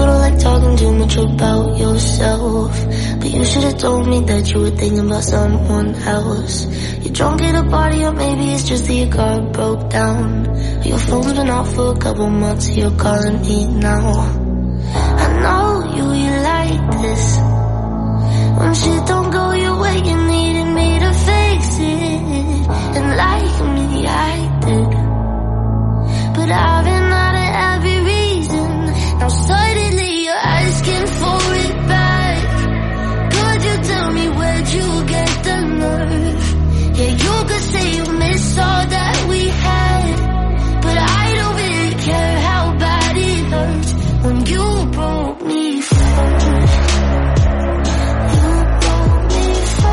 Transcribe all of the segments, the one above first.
don't like talking too much about yourself, but you should've told me that you were thinking about someone else. You're drunk at a party, or maybe it's just that your car broke down. Your phone's been off for a couple months, you're calling me now. I know you like this. When shit don't go your way, you needed me to fix it. And like me, I did. But I've been out of every reason. Now suddenly you're asking for it back. Could you tell me where'd you get the nerve? Yeah, you could say you miss all that we had, but I don't really care how bad it hurts when you broke me first. You broke me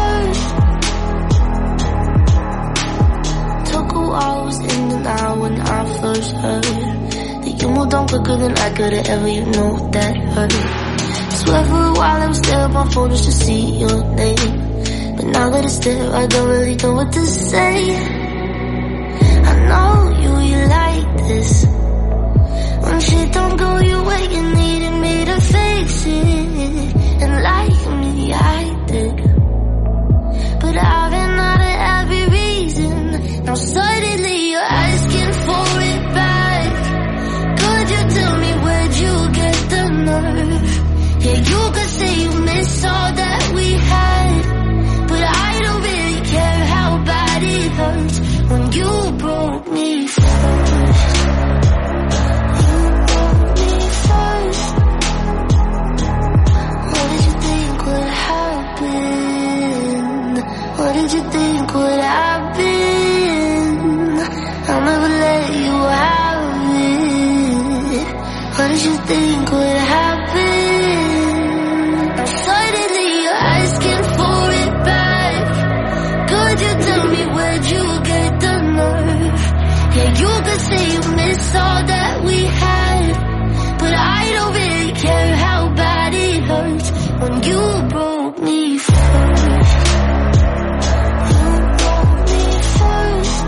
first. Took a while, I was in denial when I first heard that you moved on quicker than I could've ever, you know that hurt. Swear for a while I would stare at my phone just to see your name, but now that it's there, I don't really know what to say. I know you like this. When shit don't go your way, you needed me to fix it. And like me, I did. But I've been out of every reason. Now suddenly you're asking for it back. Could you tell me where'd you get the nerve? Yeah, you could say you miss all that we had, but I don't really care how bad it hurts when you broke me first. You broke me first. What did you think would happen? What did you think would happen? I'll never let you have it. What did you think would happen? Suddenly you're asking for it back. Could you tell me where'd you get the nerve? Yeah, you could say you miss all that we had, but I don't really care how bad it hurts when you broke me first. You broke me first.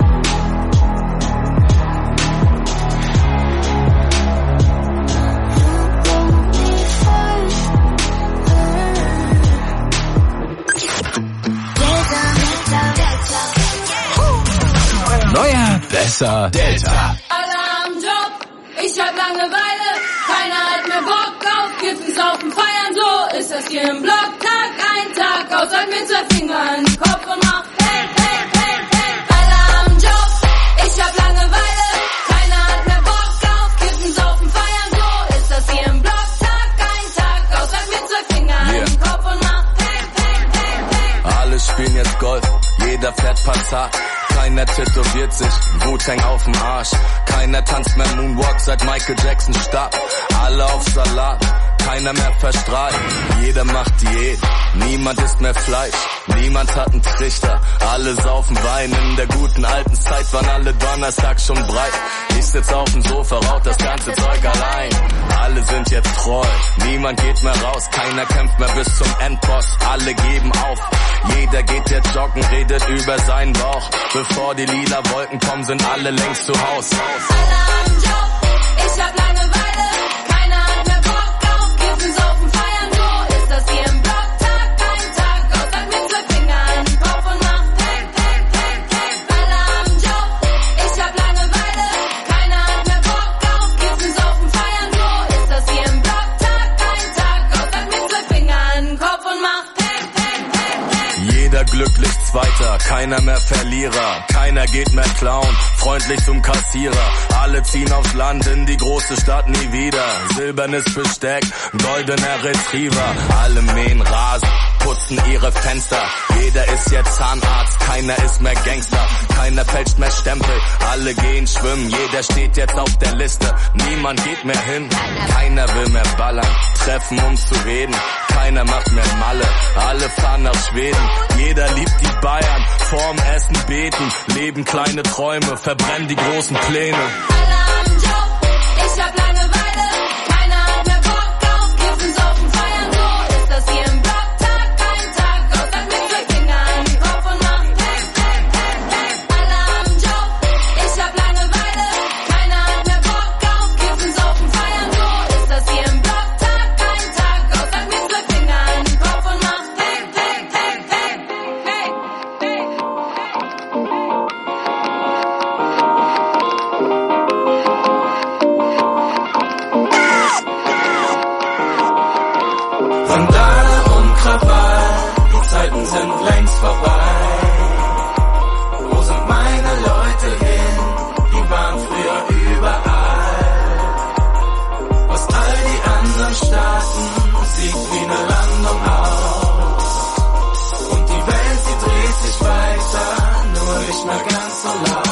Neuer, besser, Delta. Alarmjob, ich hab Langeweile, keiner hat mehr Bock auf Kiffen, Saufen, Feiern, so ist das hier im Block. Tag ein, Tag aus, sag mir 2 Finger in den Kopf und mach hey, hey, hey, hey. Alarmjob, ich hab Langeweile, keiner hat mehr Bock auf Kiffen, Saufen, Feiern, so ist das hier im Block. Tag ein, Tag aus, sag mir 2 Finger in den Kopf und mach hey, hey, hey, hey. Alle spielen jetzt Golf, jeder fährt Passat. Keiner tätowiert sich, Wu-Tang auf dem Arsch. Keiner tanzt mehr Moonwalk, seit Michael Jackson starb. Alle auf Salat, keiner mehr verstrahlt. Jeder macht Diät, niemand isst mehr Fleisch. Niemand hat einen Trichter, alle saufen Wein. In der guten alten Zeit waren alle Donnerstag schon breit. Ich sitz auf dem Sofa, rauch das ganze Zeug allein. Alle sind jetzt treu, niemand geht mehr raus. Keiner kämpft mehr bis zum Endboss, alle geben auf. Jeder geht jetzt joggen, redet über seinen Bauch. Bevor die lila Wolken kommen, sind alle längst zu Haus. Alarmjob, ich hab Langeweile, keiner hat mehr Bock auf Kiffen, Saufen, Feiern, so ist das hier im Block. Tag ein, Tag aus, sag mir 2 Finger in den Kopf und mach hey, hey, hey, hey. Alarmjob, ich hab Langeweile, keiner hat mehr Bock auf Kiffen, Saufen, Feiern, so ist das hier im Block. Tag ein, Tag aus, sag mir 2 Finger in den Kopf und mach hey, hey, hey, hey. Jeder glücklich Zweiter, keiner mehr Verlierer. Keiner geht mehr klauen, freundlich zum Kassierer. Alle ziehen aufs Land, in die große Stadt nie wieder. Silbernes Besteck, goldener Retriever. Alle mähen Rasen, putzen ihre Fenster. Jeder ist jetzt Zahnarzt, keiner ist mehr Gangster. Keiner fälscht mehr Stempel, alle gehen schwimmen. Jeder steht jetzt auf der Liste, niemand geht mehr hin. Keiner will mehr ballern, treffen um zu reden. Keiner macht mehr Malle, alle fahren nach Schweden. Jeder liebt die Bayern, vorm Essen beten. Leben kleine Träume, verbrennen die großen Pläne. Alarmjob, ich hab Langeweile, keiner hat mehr Bock auf Kiffen, Saufen, Feiern, so ist das hier im Block. Tag ein, Tag aus, sag mir 2 Finger in den Kopf und mach hey, hey, hey, hey. Alarmjob, ich hab Langeweile, keiner hat mehr Bock auf Kiffen, Saufen, Feiern, so ist das hier im Block. Tag Zeiten sind längst vorbei. Wo sind meine Leute hin? Die waren früher überall. Aus all die anderen Staaten sieht wie eine Landung aus. Und die Welt, sie dreht sich weiter, nur nicht mehr ganz so laut.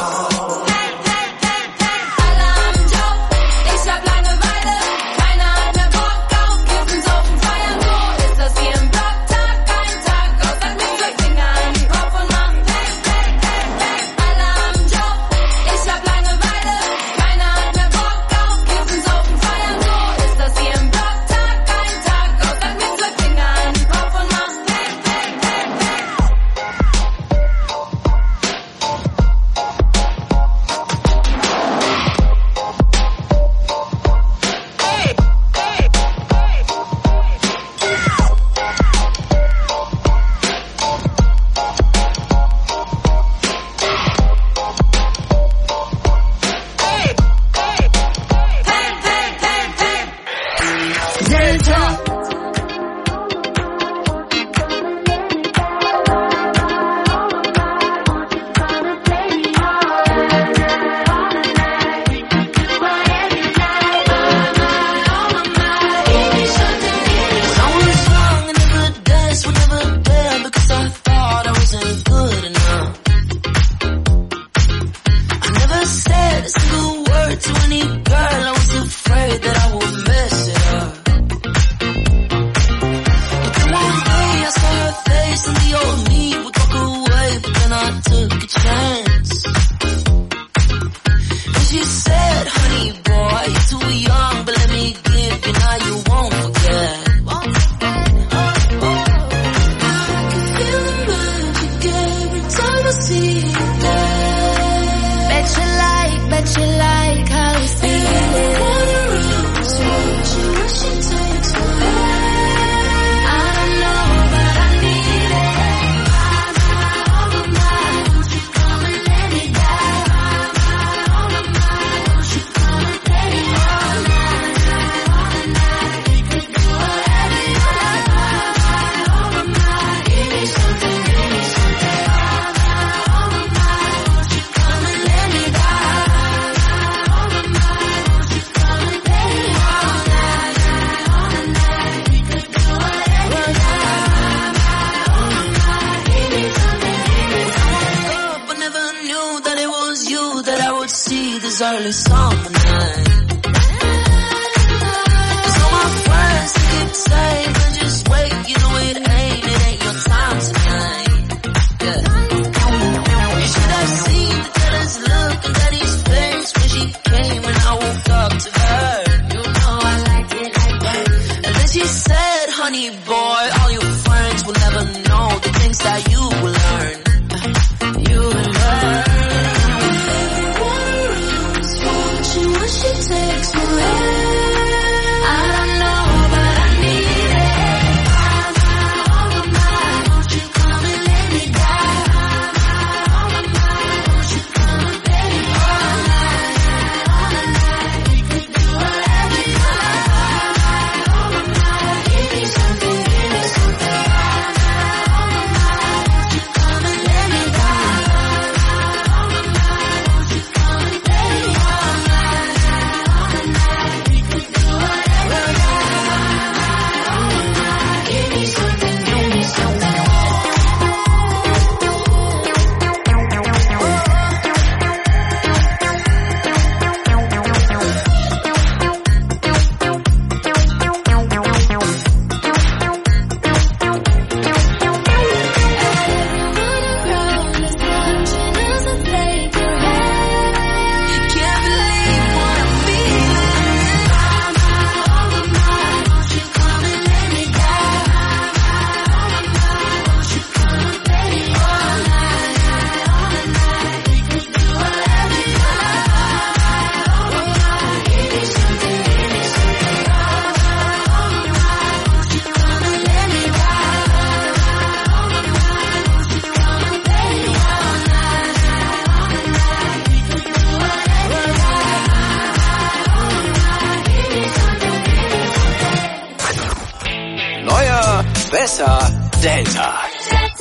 Besser Delta.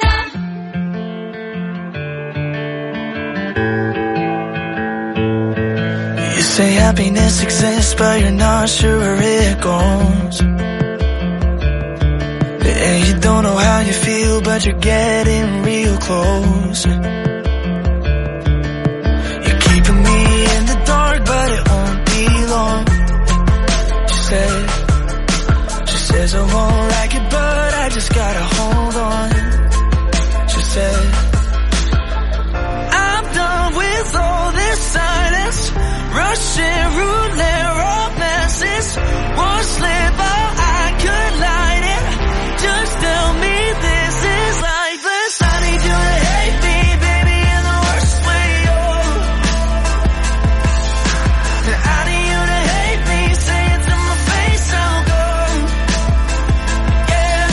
say happiness exists, but you're not sure where it goes. And you don't know how you feel, but you're getting real close. You're keeping me in the dark, but it won't be long. She says I won't like it, but I just gotta hold on. She said, I'm done with all this silence, Russian roulette romances. One slip out, I could light it. Just tell me this is lifeless. I need you to hate me, baby, in the worst way, oh. I need you to hate me, say it to my face, I'll go. Yeah.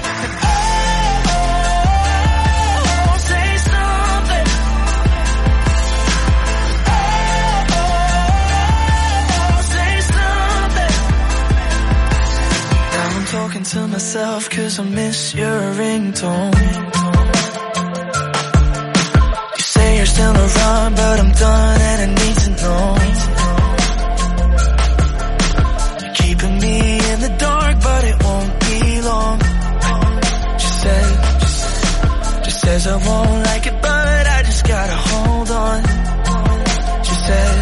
Oh, say something. Oh, say something. Now I'm talking to myself 'cause I miss your ringtone. You say you're still around, but I'm done and I need to know. You're keeping me in the dark, but it won't be long. She says I won't like it, but I just gotta hold on. She says,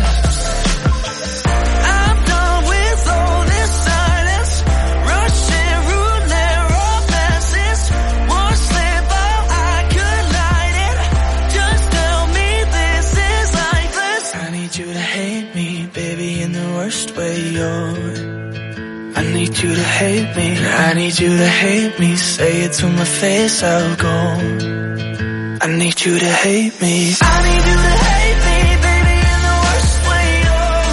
I'm done with all this silence, Russian roulette romances. One slip out, I could light it. Just tell me this is lifeless. I need you to hate me, baby, in the worst way, oh. I need you to hate me, I need you to hate me. Say it to my face, I'll go. I need you to hate me. I need you to hate me, baby, in the worst way, oh.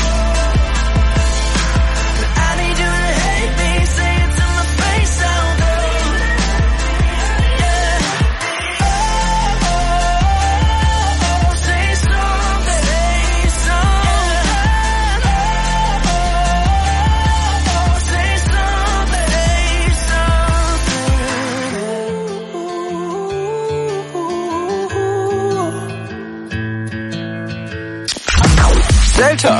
I need you to hate me, say it to my face, I'll go. Yeah. Oh, say something, say something. Oh, say something, Delta.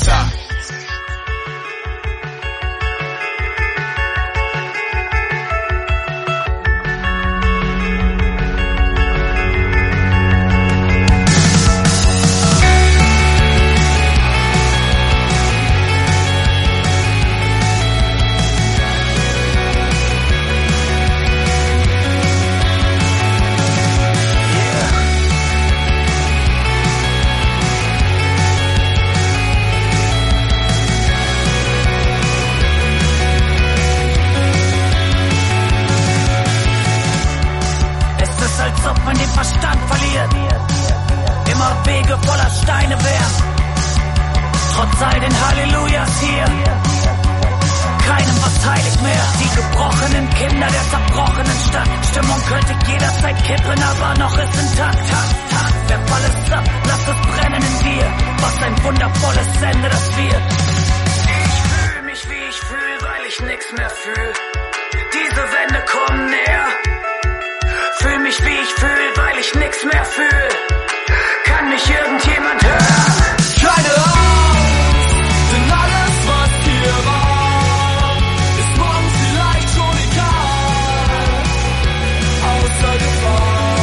Es ist, als ob man den Verstand verliert. Immer Wege voller Steine wären. Trotz all den Hallelujahs hier. Keinem was heilig mehr. Die gebrochenen Kinder der zerbrochenen Stadt. Stimmung könnte jederzeit kippen, aber noch ist intakt. Werf alles ab, lass es brennen in dir. Was ein wundervolles Ende das wird. Ich fühl mich wie ich fühl, weil ich nix mehr fühl. Diese Wände kommen näher. Fühl mich wie ich fühl, weil ich nix mehr fühl. Kann mich irgendjemand hören? Keine Angst, denn alles, was hier war, ist morgen vielleicht schon egal, außer Gefahr.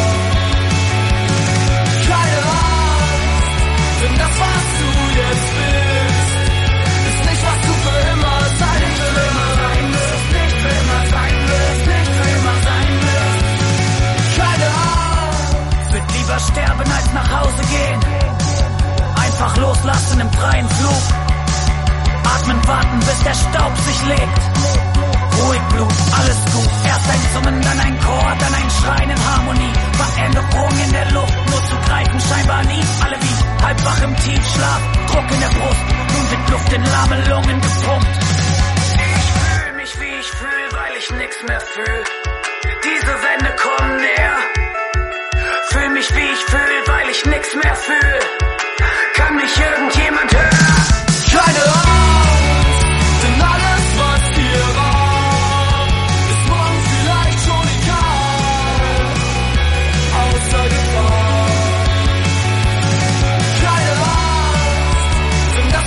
Keine Angst, denn das, was du jetzt bist, ist nicht, was du für immer sein wirst. Nicht für immer sein wirst, nicht für immer sein wirst. Keine Angst. Würd lieber sterben als nach Hause gehen. Einfach loslassen im freien Flug. Atmen, warten, bis der Staub sich legt. Ruhig Blut, alles gut. Erst ein Summen, dann ein Chor, dann ein Schreien in Harmonie. Veränderung in der Luft, nur zu greifen scheinbar nie. Alle wie halb wach im Tiefschlaf, Druck in der Brust. Nun wird Luft in lahme Lungen gepumpt. Ich fühl mich wie ich fühl, weil ich nix mehr fühl. Diese Wände kommen näher. Fühl mich wie ich fühl, weil ich nix mehr fühl. Kann mich irgendjemand hören? Keine Angst, denn alles, was hier war, ist morgen vielleicht schon egal, außer Gefahr. Keine Angst, denn das,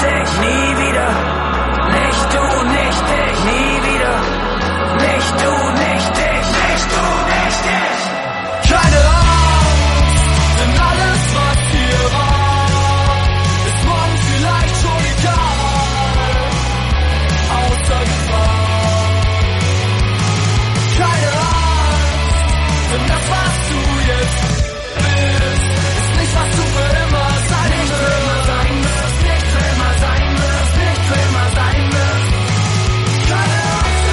ich, nie wieder. Nicht du, nicht ich, nie wieder. Nicht du, nicht ich, nicht du, nicht ich. Keine Angst, denn alles, was hier war, ist morgen vielleicht schon egal. Außer Gefahr. Keine Angst, denn das, was du jetzt bist, ist nicht, was du für immer sein wirst. Nicht für immer sein wirst, nicht für immer sein wirst. Keine Angst,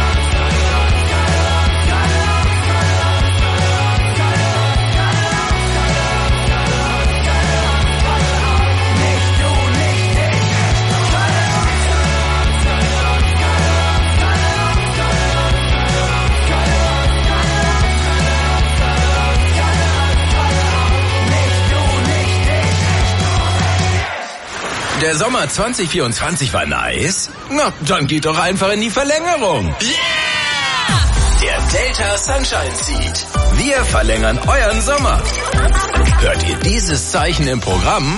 nicht du, nicht ich. Der Sommer 2024 war nice? Na, dann geht doch einfach in die Verlängerung. Yeah! Der Delta Sunshine Seed. Wir verlängern euren Sommer. Hört ihr dieses Zeichen im Programm?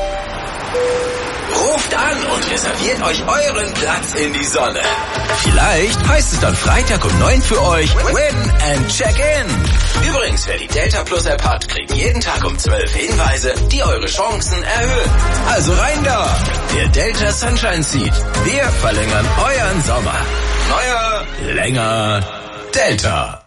Ruft an und reserviert euch euren Platz in die Sonne. Vielleicht heißt es dann Freitag um 9 für euch Win and Check-in. Übrigens, wer die Delta Plus App hat, kriegt jeden Tag um 12 Hinweise, die eure Chancen erhöhen. Also rein da! Der Delta Sunshine Seed. Wir verlängern euren Sommer. Neuer, länger, Delta.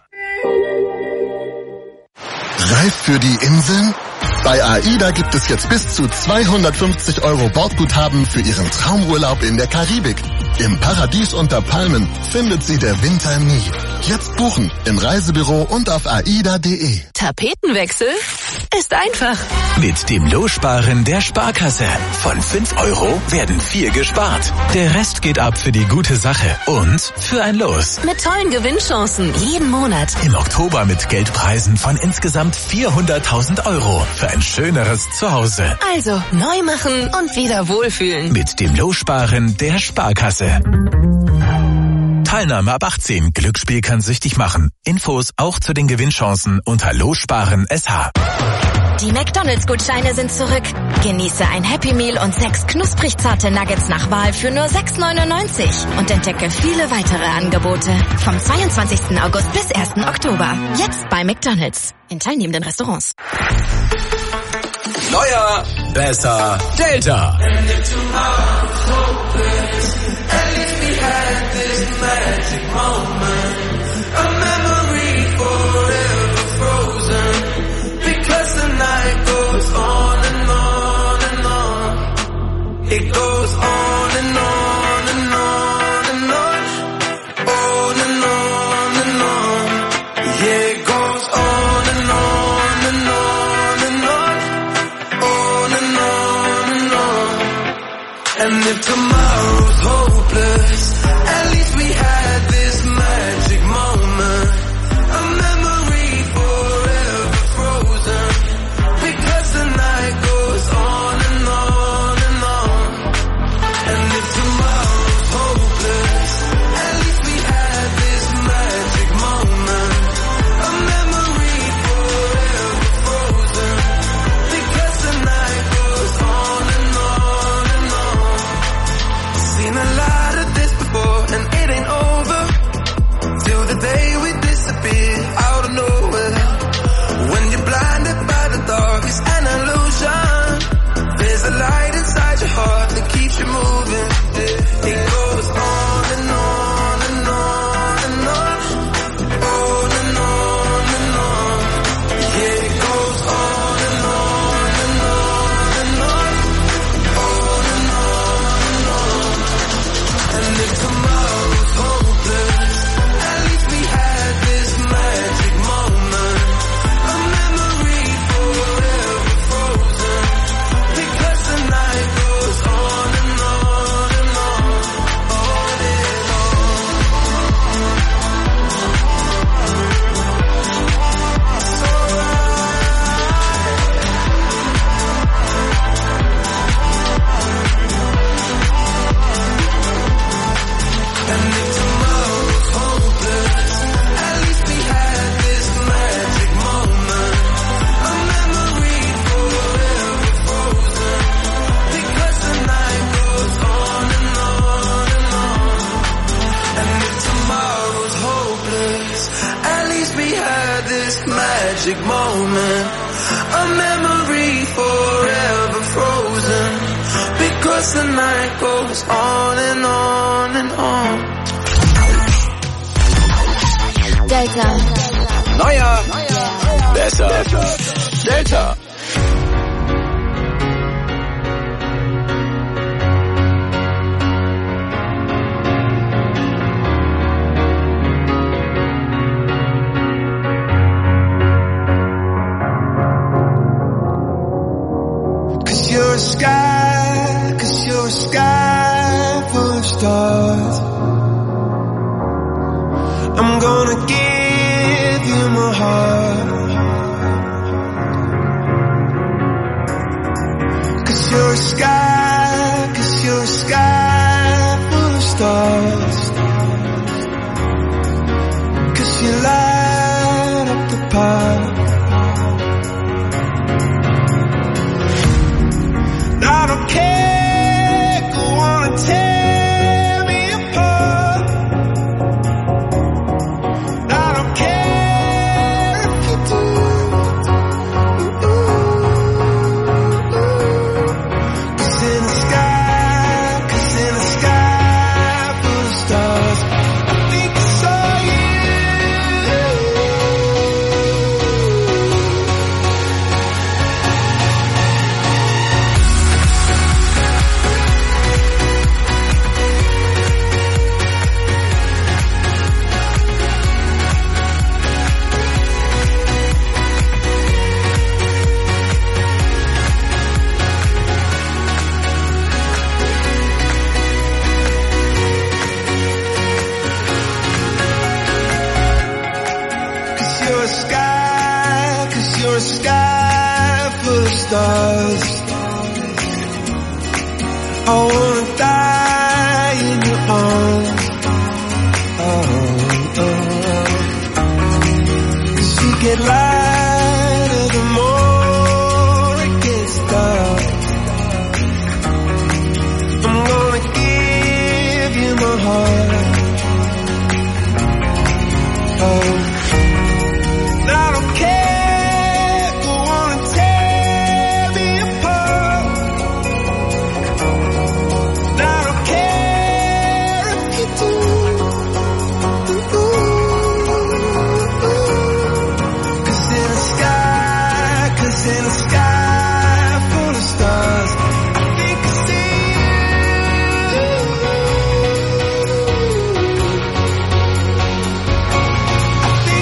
Reif für die Inseln? Bei AIDA gibt es jetzt bis zu 250 € Bordguthaben für Ihren Traumurlaub in der Karibik. Im Paradies unter Palmen findet Sie der Winter nie. Jetzt buchen im Reisebüro und auf aida.de. Tapetenwechsel ist einfach. Mit dem Lossparen der Sparkasse. Von 5 € werden 4 gespart. Der Rest geht ab für die gute Sache und für ein Los. Mit tollen Gewinnchancen jeden Monat. Im Oktober mit Geldpreisen von insgesamt 400.000 € für ein schöneres Zuhause. Also neu machen und wieder wohlfühlen. Mit dem Lossparen der Sparkasse. Teilnahme ab 18. Glücksspiel kann süchtig machen. Infos auch zu den Gewinnchancen unter Lossparen SH. Die McDonald's-Gutscheine sind zurück. Genieße ein Happy Meal und 6 knusprig zarte Nuggets nach Wahl für nur 6,99 und entdecke viele weitere Angebote. Vom 22. August bis 1. Oktober. Jetzt bei McDonald's. In teilnehmenden Restaurants. Neuer, besser, Delta. It goes on and on and on and on, on and on and on. Yeah, it goes on and on and on and on, on and on and on. And if tomorrow's hopeless, at least we had this magic moment, a memory forever frozen, because the night goes on and on. And if tomorrow's hopeless, at least we had this magic moment, a memory forever frozen, because the night goes on and on and on. wish we had this magic moment, a memory forever frozen, because the night goes on and on and on. Delta. Neuer, besser, Delta. You're a sky, 'cause you're a sky full of stars. I'm gonna give you my heart. 'Cause you're a sky, 'cause you're a sky full of stars. 'Cause you light up the path. I don't care, go on and tear me apart. I don't care if you do. Cause in the sky full of stars, I think I saw you. You're a sky full of stars. I wanna die in your arms. Cause you get lighter the more it gets dark. I'm gonna give you my heart. I don't care, go on and tear me apart. I don't care if you do. Cause in the sky full of stars, I think I see you. I think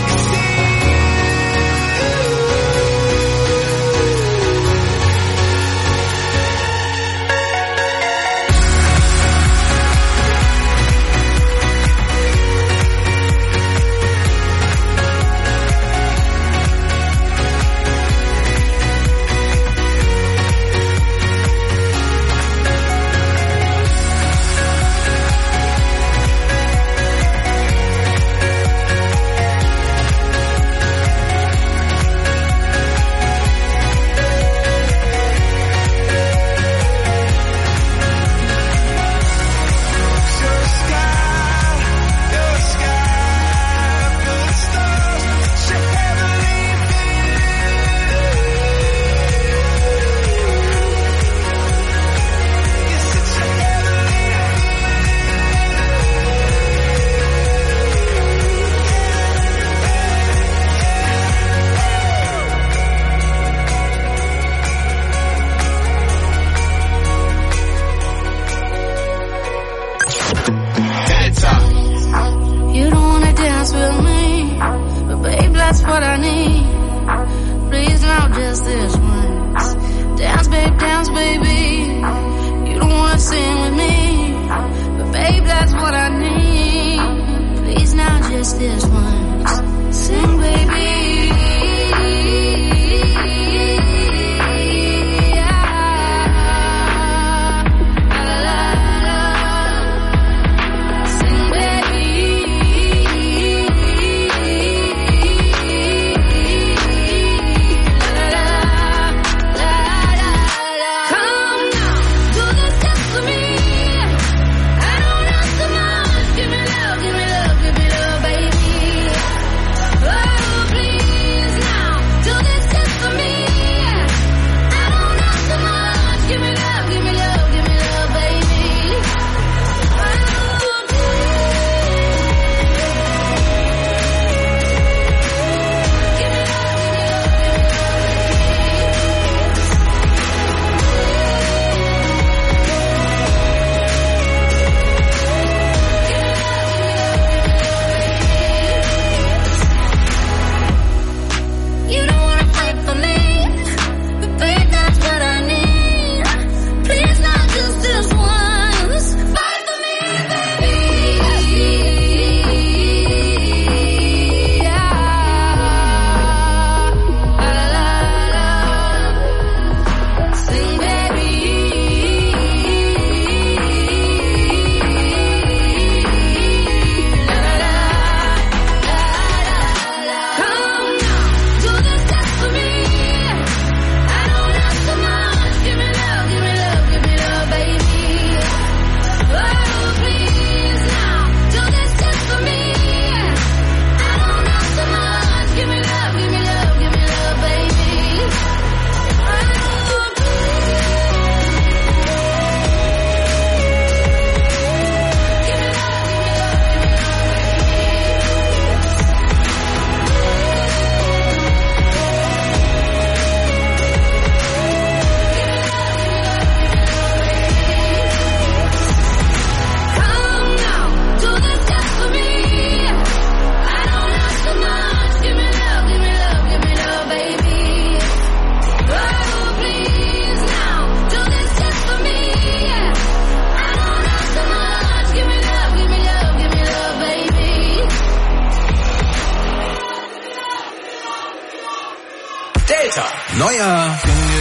Delta. Neuer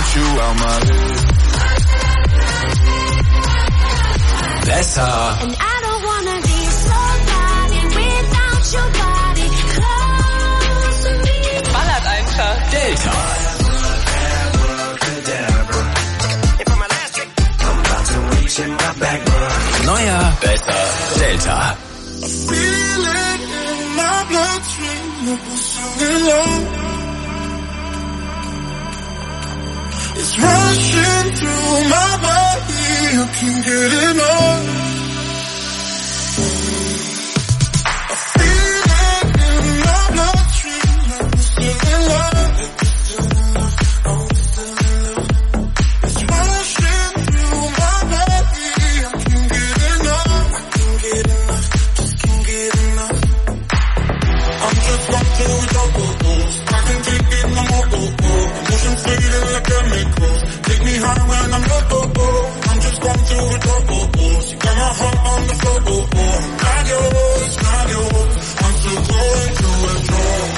Besser. And I don't wanna be somebody without your body close to me. Ballert einfach. Delta. Neuer Besser. Delta. Feeling in my bloodstream, it was so long. It's rushing through my body, you can't get enough. A feeling in my bloodstream, like we're still in love. It's rushing through my body, I can't get enough. Just can't get enough. I'm just going through it all. I can take it no more. Emotions fading like chemicals. Take me high when I'm low. I'm just going through it all. She got my heart on the floor. Not yours, not yours. I'm still going through withdrawal.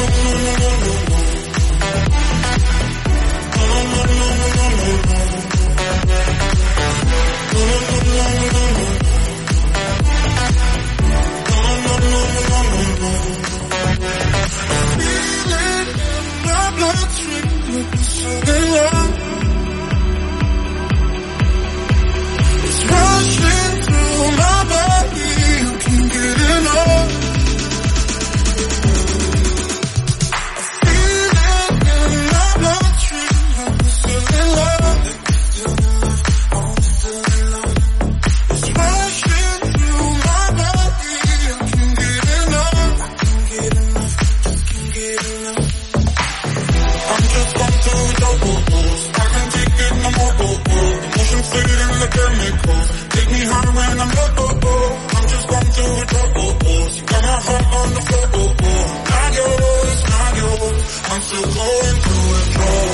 It's rushing through my body, you can't get enough. I feel it in my bloodstream, like we're still in love. It's rushing through my body, I can't get enough. Just can't get enough. I'm just going through it all. I can't take it no more. Emotions fading like chemicals. Take me high when I'm low. I'm just going through it all. She got my heart on the floor. Not yours, not yours. I'm still going through withdrawal.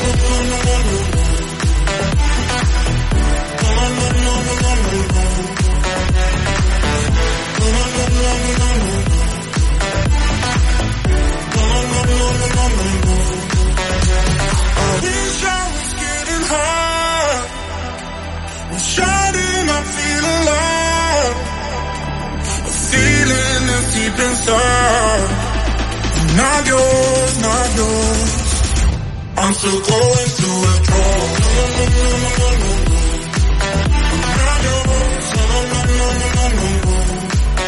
I wish I was getting high. I'm shining, I feel alive. A feeling that's deep inside. Not yours, not yours. I'm still going through withdrawal. Not yours, not yours.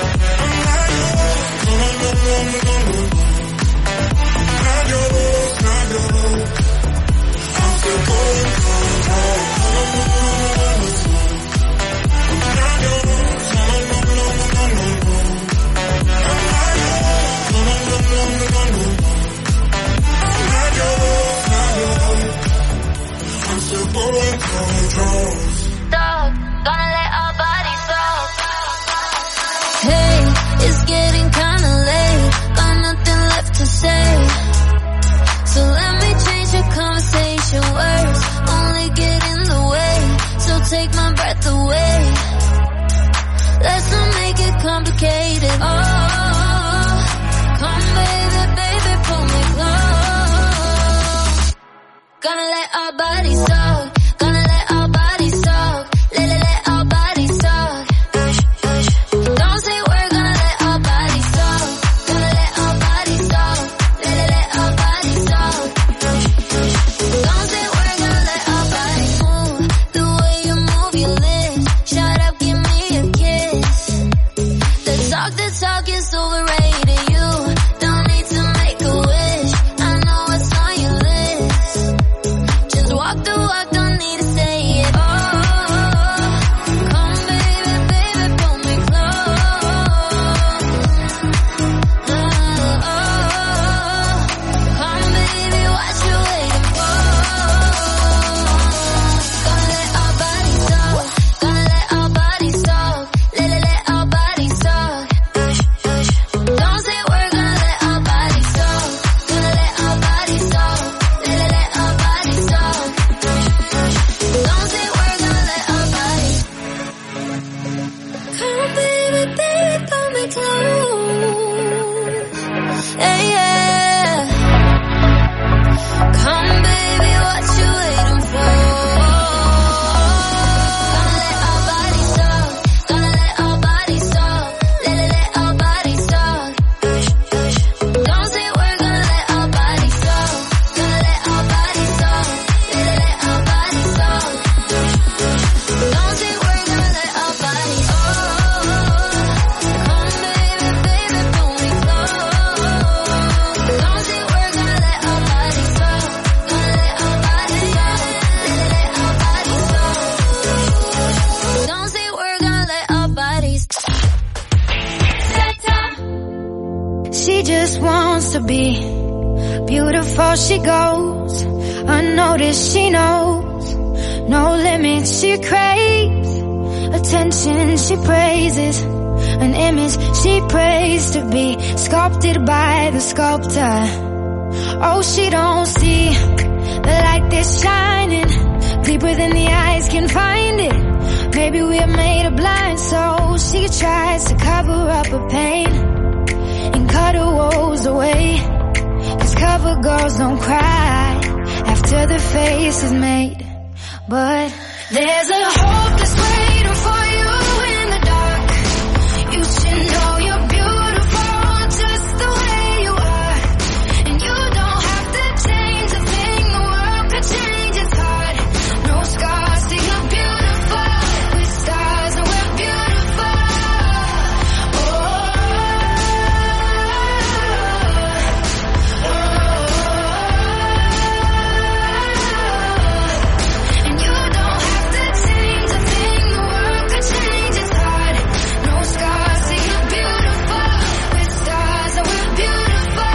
I'm still going through withdrawal. I'm still going through withdrawal. She just wants to be beautiful. She goes unnoticed. She knows no limits. She craves attention. She praises an image she prays to be sculpted by the sculptor. Oh, she don't see the light that's shining deeper than the eyes can find it. Maybe we're made of blind, so she tries to cover up her pain and cut her woes away. 'Cause cover girls don't cry after the face is made. But there's a hope that's waiting for you in the dark. You should know you're beautiful just the way you are. And you don't have to change a thing, the world could change its heart. No scars, see you're beautiful. With stars and we're beautiful. And you don't have to change a thing, the world could change its heart. No scars, see you're beautiful. With stars and we're beautiful.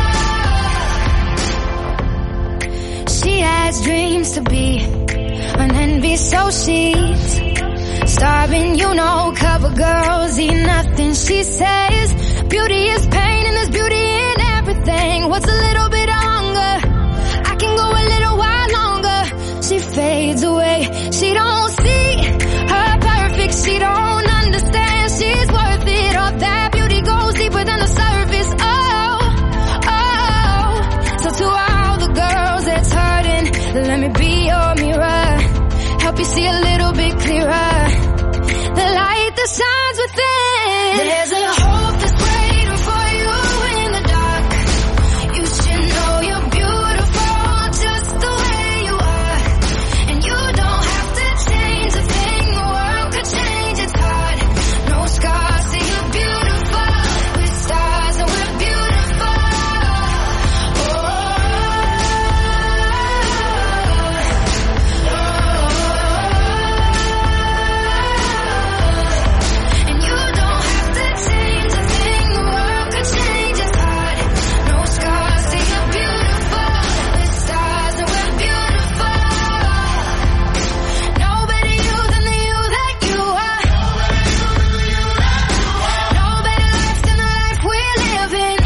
She has dreams to be an envy, so she's starving. You know, cover girls eat nothing. She says beauty is pain and there's beauty in everything. What's a little bit of hunger? I can go a little while longer. She fades away. She don't see her perfect. She don't understand she's worth it. All that beauty goes deeper than the surface. Oh, oh. So to all the girls that's hurting, let me be your mirror. Help you see a little bit clearer. The light that shines within. There's a hope that's waiting for you in the dark. You should know you're beautiful just the way you are. And you don't have to change a thing, the world could change its heart. No scars, see you're beautiful. With stars and we're beautiful. And you don't have to change a thing, the world could change its heart. No scars, see you're beautiful. With stars and we're beautiful. No better you than the you that you are. No better life than the life we're living.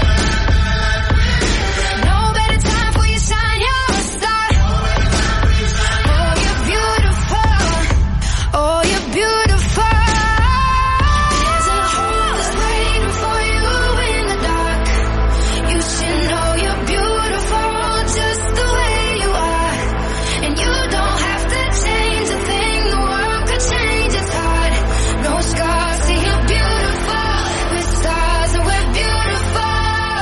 No better time for you shine, you're a star. Oh, you're beautiful. Oh, you're beautiful. There's a hope that's waiting for you in the dark. You should know you're beautiful just the way you are. And you don't have to change a thing, the world could change its heart. No scars, see you're beautiful. With stars and we're beautiful.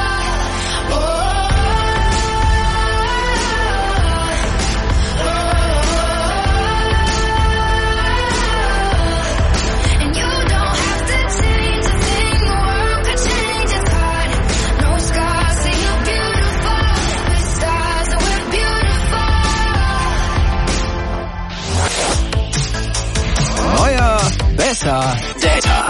And you don't have to change a thing, the world could change its heart. No scars, see you're beautiful. With stars and we're beautiful. Neuer, besser, Data.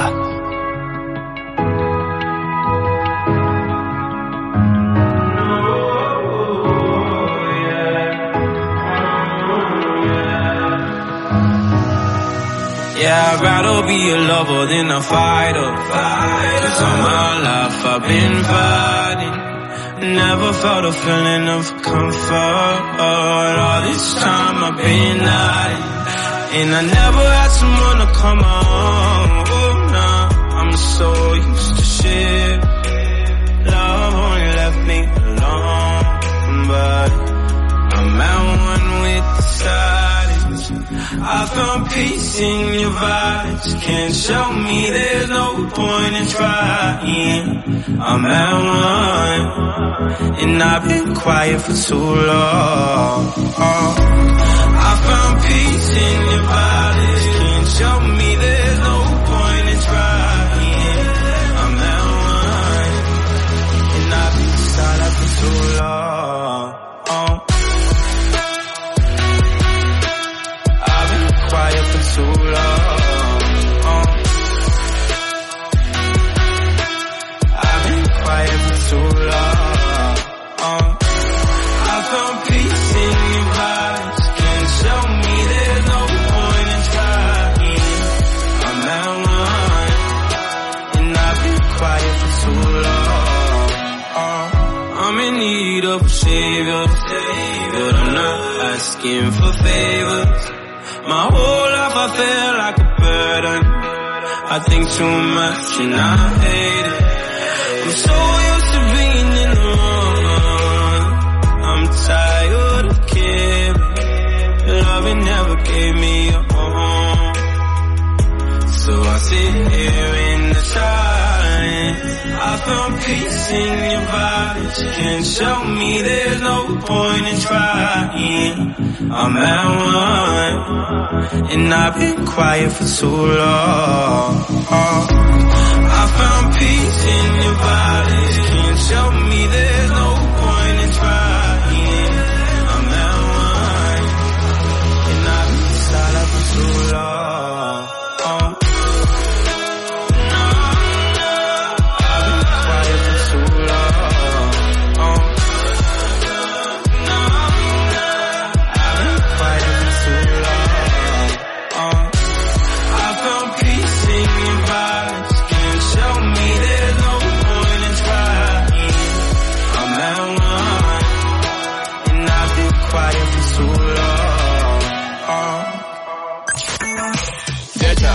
Yeah, I'd rather be a lover than a fighter. 'Cause all my life I've been fighting. Never felt a feeling of comfort. All this time I've been hiding. And I never had someone to come home. Oh, nah, I'm so used to shit. Love only left me alone. But I'm at one with the silence. I found peace in your vibes. Can't show me there's no point in trying. I'm at one, and I've been quiet for too long. I found peace in your vibes. Can't show me there's no point in trying. I'm at one, and I've been silent for too long. I've been quiet for too long. I've been quiet for too long. I found peace in your vibes. Can't show me there's no point in trying. I'm at one, and I've been quiet for too long. I'm in need of a savior, but I'm not asking for favors. My whole life I feel like a burden. I think too much and I hate it. I'm so used to being in the wrong. I'm tired of caring. Love it never gave me a home. So I sit here in the silence. I found peace in your vibes. Can't show me there's no point in trying. I'm at one, and I've been quiet for too long. I found peace in your vibes. Can't show me there's no point in trying. I'm at one, and I've been silent for too long. I've been quiet for too long. I've been quiet for too long. I found peace in your vibes. Can't show me there's no point in trying. I'm at one, and I've been quiet for too long. Delta.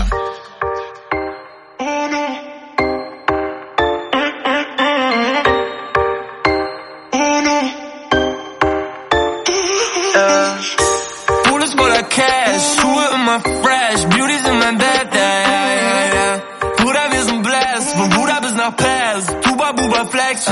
Pool is full of cash, Schuhe immer fresh, Beauties in mein Bett, yeah. Bruder, wir sind blessed, von Buda bis nach Pers, Tuba, Buba, Flex,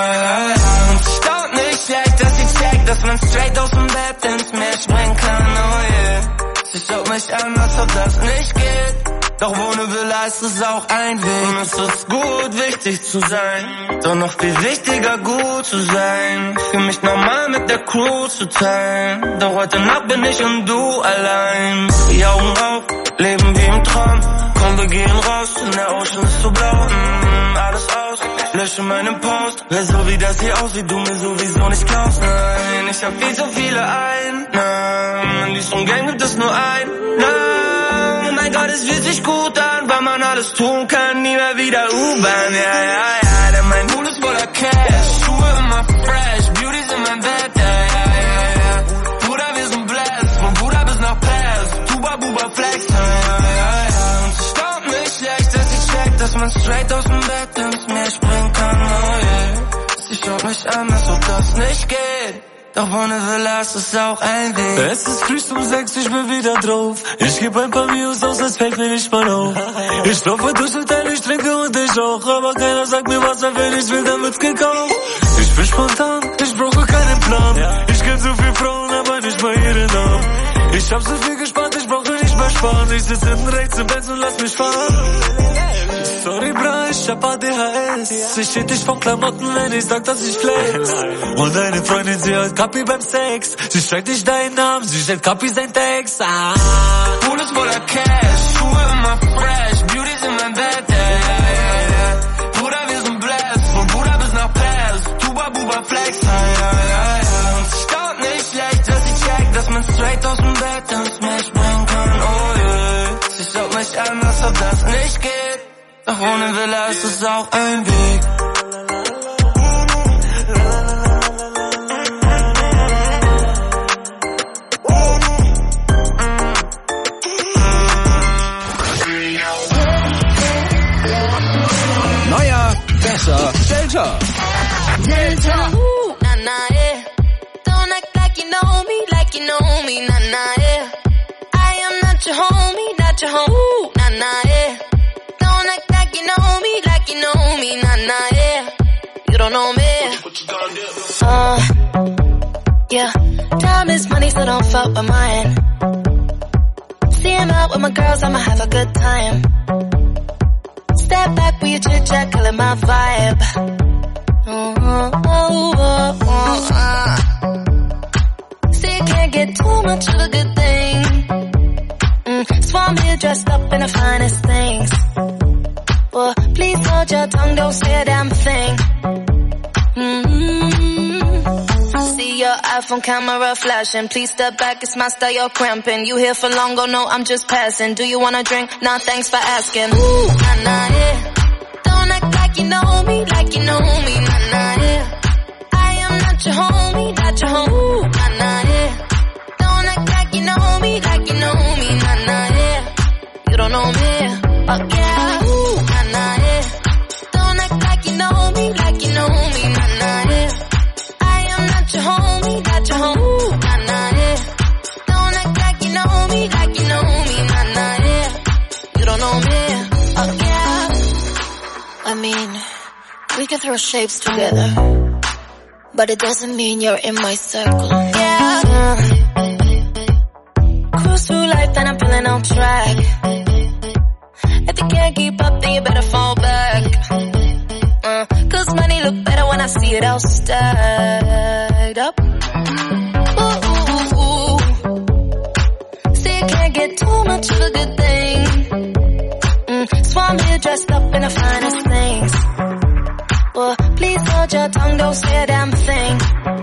Staut nicht schlecht, dass ich check, dass man straight aus dem Bett ins Meer springen kann, oh yeah. Sie schaut mich an, als ob das nicht geht. Doch ohne Villa ist es auch ein Weg. Und es ist gut, wichtig zu sein. Doch noch viel wichtiger, gut zu sein. Für mich normal mit der Crew zu teilen. Doch heute Nacht bin ich und du allein. Die Augen auf, leben wie im Traum. Komm, wir gehen raus, denn der Ocean ist so blau. Alles aus, lösche meinen Post. Wer so wie das hier aussieht, du mir sowieso nicht glaubst. Nein, ich hab wie so viele Einnahmen. In diesem Game gibt es nur ein Namen. Oh mein Gott, es fühlt sich gut an, weil man alles tun kann. Nie mehr wieder U-Bahn, ja. Denn mein Pool ist voller Cash. Schuhe immer fresh, Beauties in mein Bett, ja. Bruder, wir sind blessed, von Buda bis nach Pers. Tuba, Buba, Flex, ja. Und es staunt mich schlecht, dass ich check, dass man straight aus dem Bett ins Meer springen kann, oh yeah. Sie schaut mich an, als ob das nicht geht. Doch ohne Villa ist es auch ein Weg. Es ist früh um 6, ich bin wieder drauf. Ich geb ein paar Views aus, das fällt mir nicht mal auf. Ich laufe durch den Teil, ich trinke und ich auch. Aber keiner sagt mir, was er will, ich will, dann wird's gekauft. Ich bin spontan, ich brauche keinen Plan. Ich kenn so viel Frauen, aber nicht mal ihren Namen. Ich hab so viel gespannt, ich brauche nicht mehr sparen. Ich sitz hinten rechts im Benz und lass mich fahren. Sorry, bra, ich hab ADHS. Ich schied dich von Klamotten, wenn ich sag, dass ich flex. Und deine Freundin, sie hört Kapi beim Sex. Sie schreibt nicht deinen Namen, sie stellt Kapi sein Text. Pool ist voller Cash, Schuhe immer fresh, Beauties in mein Bett, yeah. Bruder, wir sind blessed, von Buda bis nach Pers, Tuba, Buba, Flex, ja. Und es staunt nicht schlecht, dass ich check, dass man straight aus dem Bett ins Meer springen kann, oh yeah. Sie schaut mich an, als ob das nicht geht. Doch ohne Villa ist es auch ein Weg. Neuer, besser, Delta. Delta. Nah, nah, yeah. Don't act like you know me, nah, nah, yeah. I am not your homie, nah, nah, yeah. Don't act like you know me, nah, nah, yeah. You don't know me. Yeah. Time is money, so don't fuck with mine. Seeing out with my girls, I'ma have a good time. Step back with your chit chat, killing my vibe. See, you can't get too much of a good thing. So I'm here dressed up in the finest things. Well, please hold your tongue, don't say a damn thing. iPhone camera flashing. Please step back, it's my style, you're cramping. You here for long, oh no, I'm just passing. Do you wanna drink? Nah, thanks for asking. Ooh, nah, nah, yeah. Don't act like you know me, like you know me, nah, nah, yeah. I am not your homie, not your homie, ooh, nah, nah, yeah. Don't act like you know me, like you know me, nah, nah, yeah. You don't know me, oh yeah, ooh, nah, nah, yeah. Don't act like you know me, like you know me, nah, nah, yeah. I am not your homie, not your homie, ooh, nah, nah, yeah. Don't act like you know me, like you know me, nah, nah, yeah. You don't know me, oh yeah. I mean, we can throw shapes together, but it doesn't mean you're in my circle. Yeah. Cruise through life and I'm feeling on track. If you can't keep up, then you better fall back. Cause money look better when I see it all stacked up. Ooh, ooh, ooh. See, you can't get too much of a good thing. So I'm here dressed up in the finest things. Well, please hold your tongue, don't say a damn thing.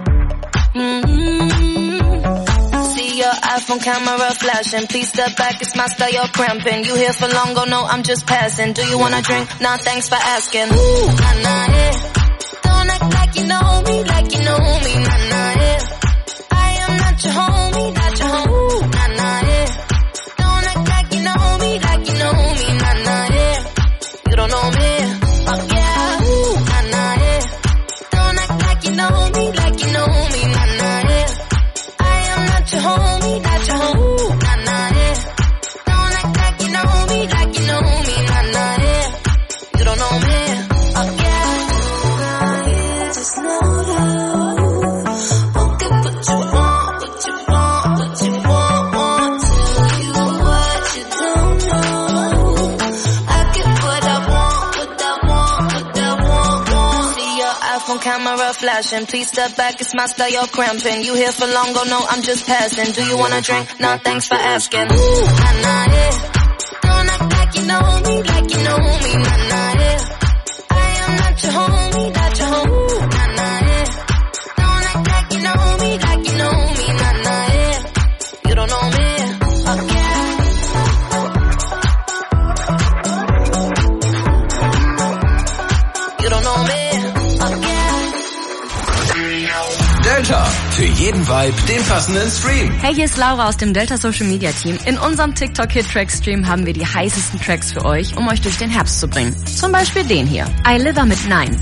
See your iPhone camera flashing. Please step back, it's my style, you're cramping. You here for long, oh no, I'm just passing. Do you wanna drink? Nah, thanks for asking. Ooh, nah, nah, yeah. Don't act like you know me, like you know me, nah, nah, yeah. I am not your homie, not your homie, ooh, nah, nah, yeah. Don't act like you know me, like you know me, nah, nah, yeah. You don't know me, oh yeah, ooh, nah, nah, yeah. Don't act like you know me, like you know me, nah, nah, yeah. I am not your homie, not your homie, ooh, nah, nah, yeah. Don't act like you know me, like you know me, nah, nah, yeah. You don't know me, oh yeah. Just know that won't get what you want, what you want, what you want. Tell you what you don't know. I get what I want, what I want, what I want. See your iPhone camera flashing. Please step back, it's my style, you're cramping. You here for long, oh no, I'm just passing. Do you wanna drink? Nah, thanks for asking. Ooh, nah, nah, yeah. Don't act like you know me, like you know me, nah, nah, yeah. I am not your homie, not your homie, ooh, nah, nah, yeah. Don't act like you know me, like you know me, nah, nah, yeah. You don't know me, oh yeah. You don't know me, oh yeah. Delta, für jeden Vibe den passenden Stream. Hey, hier ist Laura aus dem Delta Social Media Team. In unserem TikTok Hit Track Stream haben wir die heißesten Tracks für euch, um euch durch den Herbst zu bringen. Zum Beispiel den hier, I Liver mit Nein.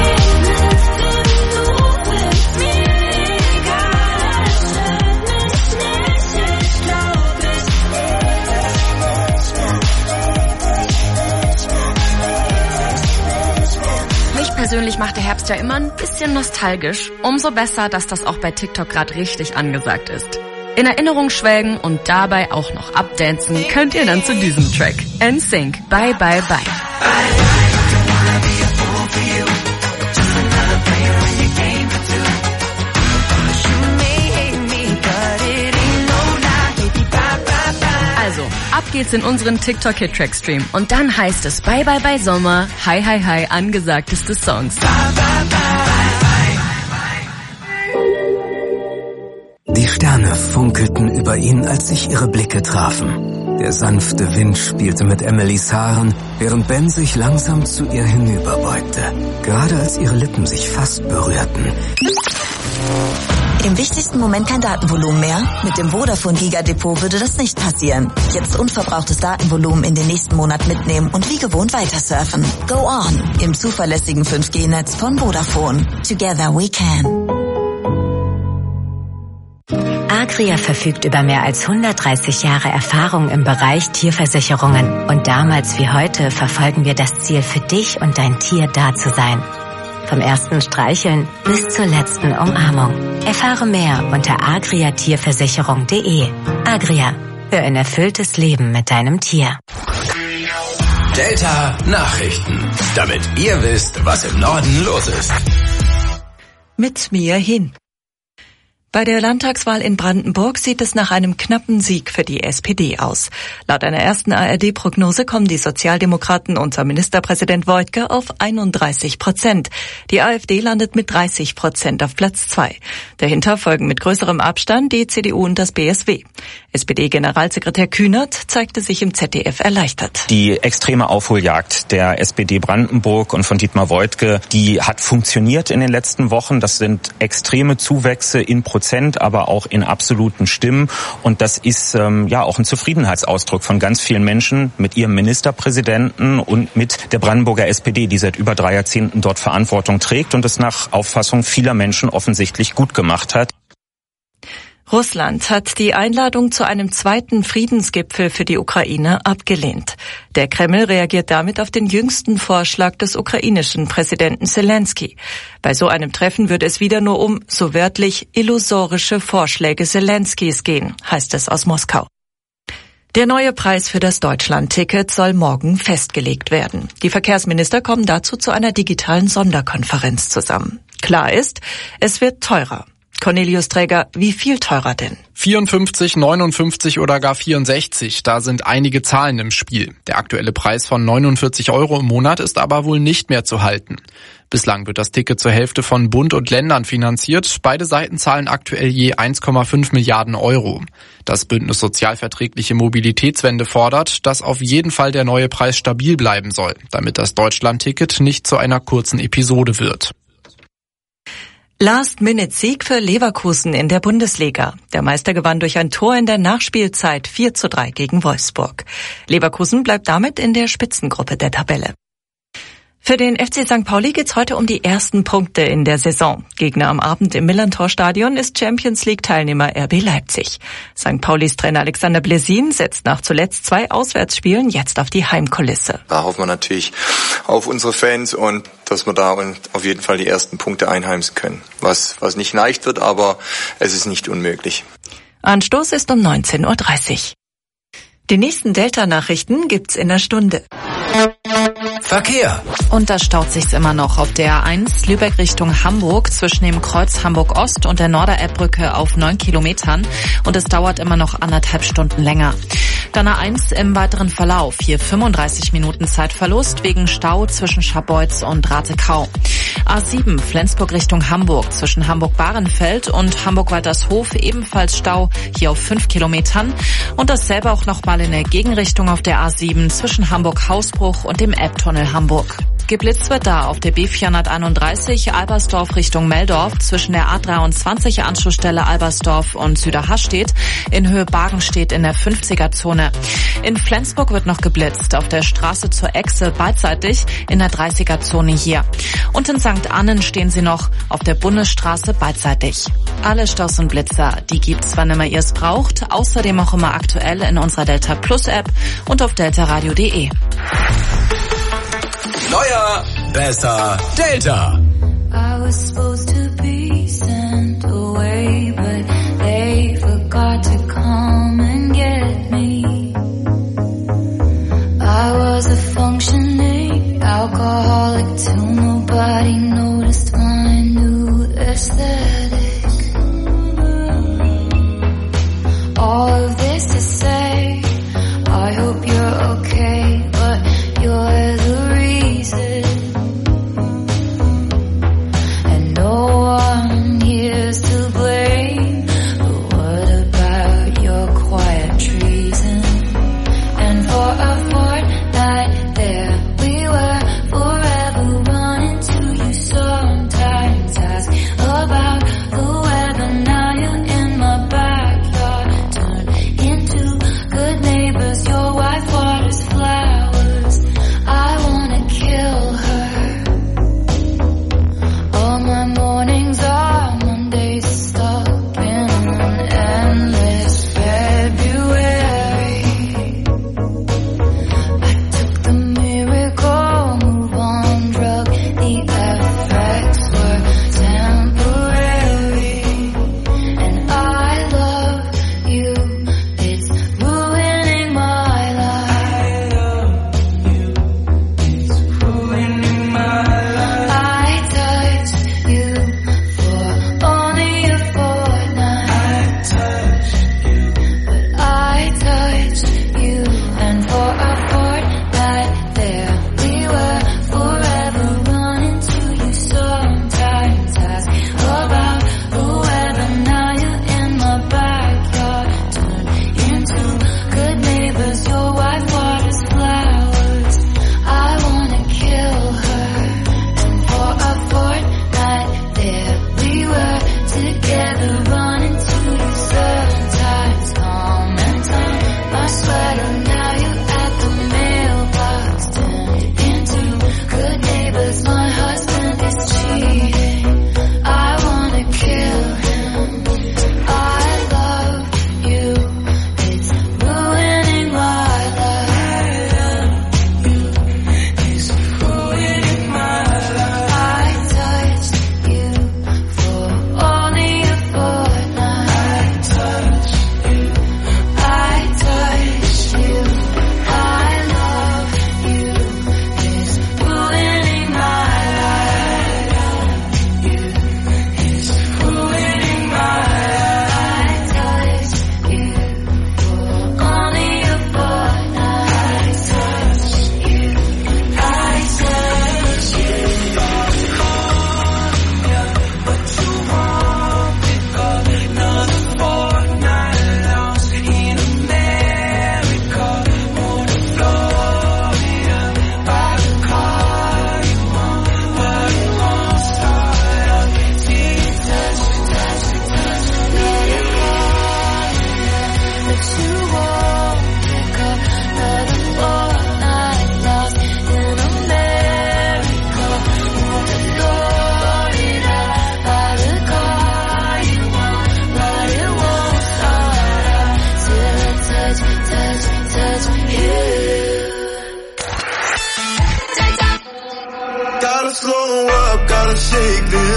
Mich persönlich macht der Herbst ja immer ein bisschen nostalgisch. Umso besser, dass das auch bei TikTok gerade richtig angesagt ist. In Erinnerung schwelgen und dabei auch noch abdancen könnt ihr dann zu diesem Track. NSYNC, Bye Bye Bye. Also, ab geht's in unseren TikTok Hit Track Stream. Und dann heißt es Bye Bye Bye Sommer, Hi Hi Hi angesagteste Songs. Die Sterne funkelten über ihn, als sich ihre Blicke trafen. Der sanfte Wind spielte mit Emilys Haaren, während Ben sich langsam zu ihr hinüberbeugte. Gerade als ihre Lippen sich fast berührten. Im wichtigsten Moment kein Datenvolumen mehr? Mit dem Vodafone Giga Depot würde das nicht passieren. Jetzt unverbrauchtes Datenvolumen in den nächsten Monat mitnehmen und wie gewohnt weitersurfen. Go on! Im zuverlässigen 5G-Netz von Vodafone. Together we can. Agria verfügt über mehr als 130 Jahre Erfahrung im Bereich Tierversicherungen. Und damals wie heute verfolgen wir das Ziel, für dich und dein Tier da zu sein. Vom ersten Streicheln bis zur letzten Umarmung. Erfahre mehr unter agriatierversicherung.de. Agria, für ein erfülltes Leben mit deinem Tier. Delta Nachrichten, damit ihr wisst, was im Norden los ist. Mit mir hin. Bei der Landtagswahl in Brandenburg sieht es nach einem knappen Sieg für die SPD aus. Laut einer ersten ARD-Prognose kommen die Sozialdemokraten unter Ministerpräsident Woidke auf 31%. Die AfD landet mit 30% auf Platz 2. Dahinter folgen mit größerem Abstand die CDU und das BSW. SPD-Generalsekretär Kühnert zeigte sich im ZDF erleichtert. Die extreme Aufholjagd der SPD Brandenburg und von Dietmar Woidke, die hat funktioniert in den letzten Wochen. Das sind extreme Zuwächse in Prozent, aber auch in absoluten Stimmen. Und das ist auch ein Zufriedenheitsausdruck von ganz vielen Menschen mit ihrem Ministerpräsidenten und mit der Brandenburger SPD, die seit über 3 Jahrzehnten dort Verantwortung trägt und es nach Auffassung vieler Menschen offensichtlich gut gemacht hat. Russland hat die Einladung zu einem zweiten Friedensgipfel für die Ukraine abgelehnt. Der Kreml reagiert damit auf den jüngsten Vorschlag des ukrainischen Präsidenten Selenskyj. Bei so einem Treffen würde es wieder nur um, so wörtlich, illusorische Vorschläge Selenskys gehen, heißt es aus Moskau. Der neue Preis für das Deutschland-Ticket soll morgen festgelegt werden. Die Verkehrsminister kommen dazu zu einer digitalen Sonderkonferenz zusammen. Klar ist, es wird teurer. Cornelius Träger, wie viel teurer denn? 54, 59 oder gar 64, da sind einige Zahlen im Spiel. Der aktuelle Preis von 49 € im Monat ist aber wohl nicht mehr zu halten. Bislang wird das Ticket zur Hälfte von Bund und Ländern finanziert. Beide Seiten zahlen aktuell je 1,5 Milliarden €. Das Bündnis Sozialverträgliche Mobilitätswende fordert, dass auf jeden Fall der neue Preis stabil bleiben soll, damit das Deutschland-Ticket nicht zu einer kurzen Episode wird. Last-Minute-Sieg für Leverkusen in der Bundesliga. Der Meister gewann durch ein Tor in der Nachspielzeit 4:3 gegen Wolfsburg. Leverkusen bleibt damit in der Spitzengruppe der Tabelle. Für den FC St. Pauli geht's heute um die ersten Punkte in der Saison. Gegner am Abend im Millerntor-Stadion ist Champions-League-Teilnehmer RB Leipzig. St. Paulis Trainer Alexander Blesin setzt nach zuletzt 2 Auswärtsspielen jetzt auf die Heimkulisse. Da hoffen wir natürlich auf unsere Fans und dass wir da auf jeden Fall die ersten Punkte einheimsen können. Was nicht leicht wird, aber es ist nicht unmöglich. Anstoß ist um 19:30 Uhr. Die nächsten Delta-Nachrichten gibt's in einer Stunde. Verkehr. Und da staut sich's immer noch auf der A1 Lübeck Richtung Hamburg zwischen dem Kreuz Hamburg Ost und der Norderelbbrücke auf 9 Kilometern und es dauert immer noch 1,5 Stunden länger. Dann A1 im weiteren Verlauf, hier 35 Minuten Zeitverlust wegen Stau zwischen Scharbeutz und Ratekau. A7 Flensburg Richtung Hamburg zwischen Hamburg-Bahrenfeld und Hamburg-Waltershof ebenfalls Stau, hier auf 5 Kilometern und dasselbe auch nochmal in der Gegenrichtung auf der A7 zwischen Hamburg-Hausbruch und dem Elbtunnel Hamburg. Geblitzt wird da auf der B431 Albersdorf Richtung Meldorf zwischen der A23 Anschlussstelle Albersdorf und Süderhastedt in Höhe Bargenstedt in der 50er-Zone. In Flensburg wird noch geblitzt auf der Straße zur Echse beidseitig in der 30er-Zone hier. Und in St. Annen stehen sie noch auf der Bundesstraße beidseitig. Alle Staus und Blitzer, die gibt's, wann immer ihr es braucht. Außerdem auch immer aktuell in unserer Delta Plus App und auf deltaradio.de. Neuer, besser, Delta. I was supposed to be sent away, but they forgot to come and get me. I was a functioning alcoholic till nobody noticed my new aesthetic. All of this to say, I hope you're okay, but you're the reason. And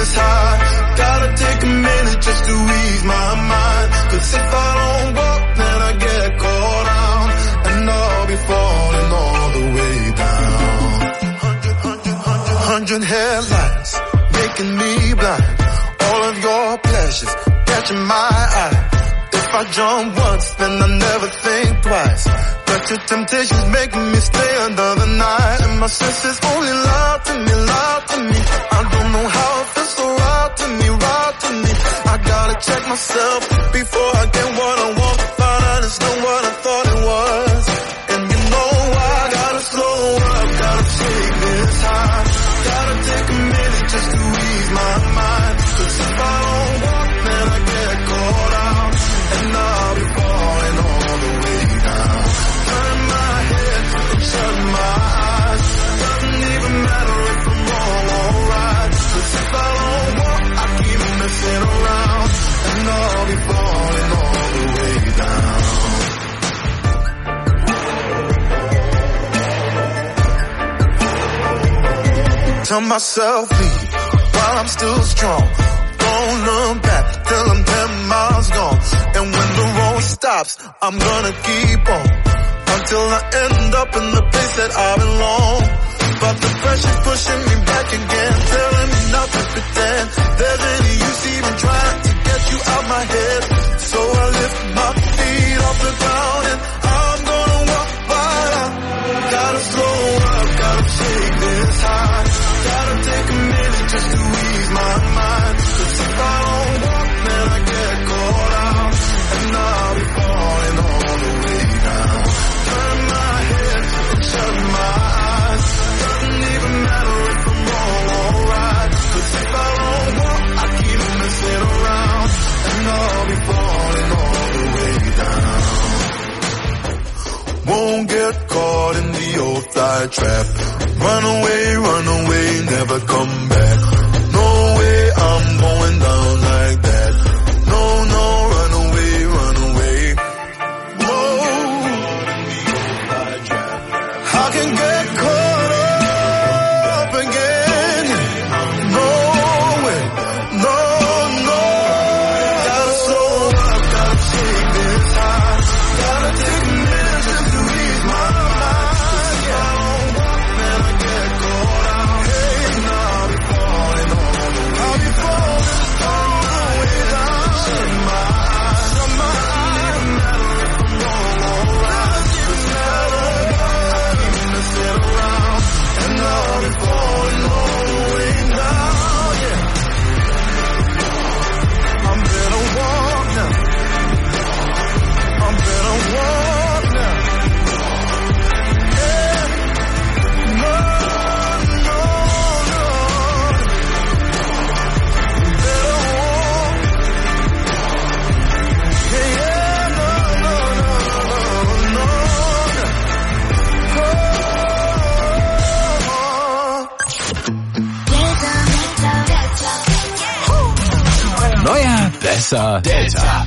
this high. Gotta take a minute just to ease my mind. Cause if I don't walk, then I get caught out. And I'll be falling all the way down. 100 headlights, making me blind. All of your pleasures, catching my eye. If I jump once, then I never think twice. But your temptation's making me stay another night. And my senses only lie to me, lie to me. I don't know how it feels so right to me, right to me. I gotta check myself before I get what I want. Find out it's not what I thought it was. And you know I gotta slow up, gotta take this high. Gotta take a minute just to ease my mind. Cause if I don't walk, then I get caught out. And I'll be falling all the way down. Turn my head and shut my eyes. Doesn't even matter if I'm wrong or right. Cause if I don't walk, I keep messing around. And I'll be falling all the way down. Tell myself leave while I'm still strong. Don't look back till I'm 10 miles gone. And when the road stops, I'm gonna keep on until I end up in the place that I belong. But the pressure's pushing me back again, telling me not to pretend there's any use even trying to get you out my head. So I lift my feet off the ground and I'm gonna walk right out. Gotta slow up, gotta take this high. Gotta take a minute just to ease my mind. Cause if I don't walk, then I get caught out. And I'll be falling all the way down. Turn my head and shut my eyes. Doesn't even matter if I'm wrong or right. Cause if I don't walk, I keep messing around. And I'll be falling all the way down. Won't get caught in the old fly trap. Run away, never come back. No way I'm going down like that. No, run away. Whoa. I can get caught up again. No way, no. Gotta slow up, gotta take this high. Gotta take a minute just to ease my mind. Besser Delta.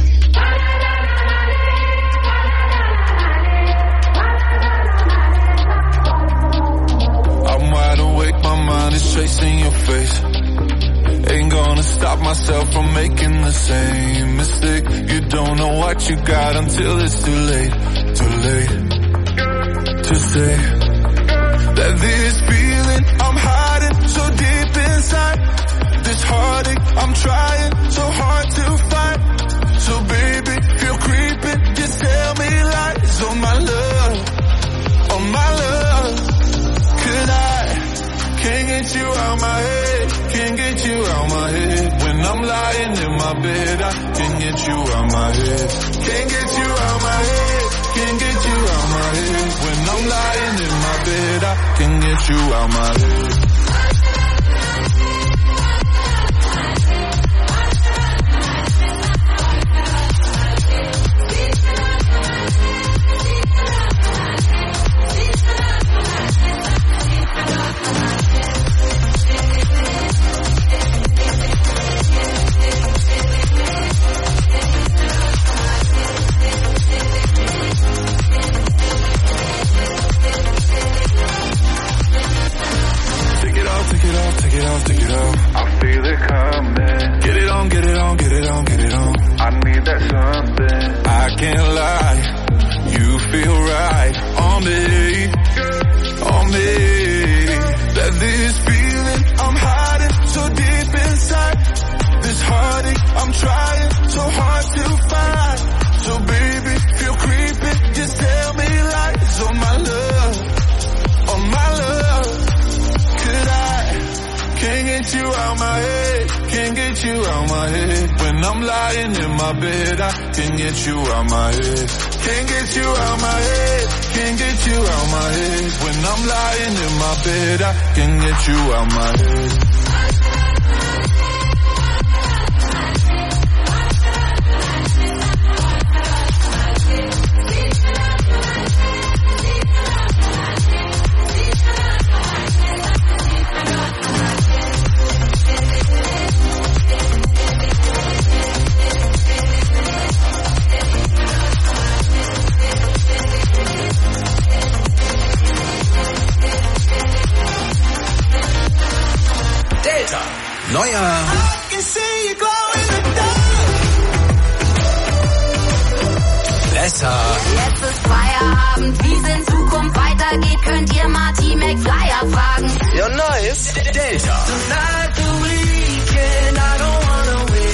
I'm wide awake, my mind is chasing your face. Ain't gonna stop myself from making the same mistake. You don't know what you got until it's too late to say that this feeling I'm hiding so deep inside. This heartache I'm trying so hard to find. So baby, feel creeping, just tell me lies on my love, on my love. Could can't get you out my head, can't get you out my head. When I'm lying in my bed, I can't get you out my head. Can't get you out my head, can't get you out my head. When I'm lying in my bed, I can't get you out my head. coming. Get it on, get it on, get it on, get it on. I need that something. I can't lie, you feel right on me, on me. That this feeling I'm hiding so deep inside. This heartache I'm trying so hard to find. So baby, feel creepy, just tell me lies on my love, on my love. Could I, can't get you out my head, can't get you out my head. When I'm lying in my bed, I can't get you out my head. Can't get you out my head, can't get you out my head. When I'm lying in my bed, I can't get you out my head. Neuer besser. Jetzt ist Feierabend, wie es in Zukunft weitergeht, könnt ihr Marty McFlyer fragen. Ja, nice. Delta.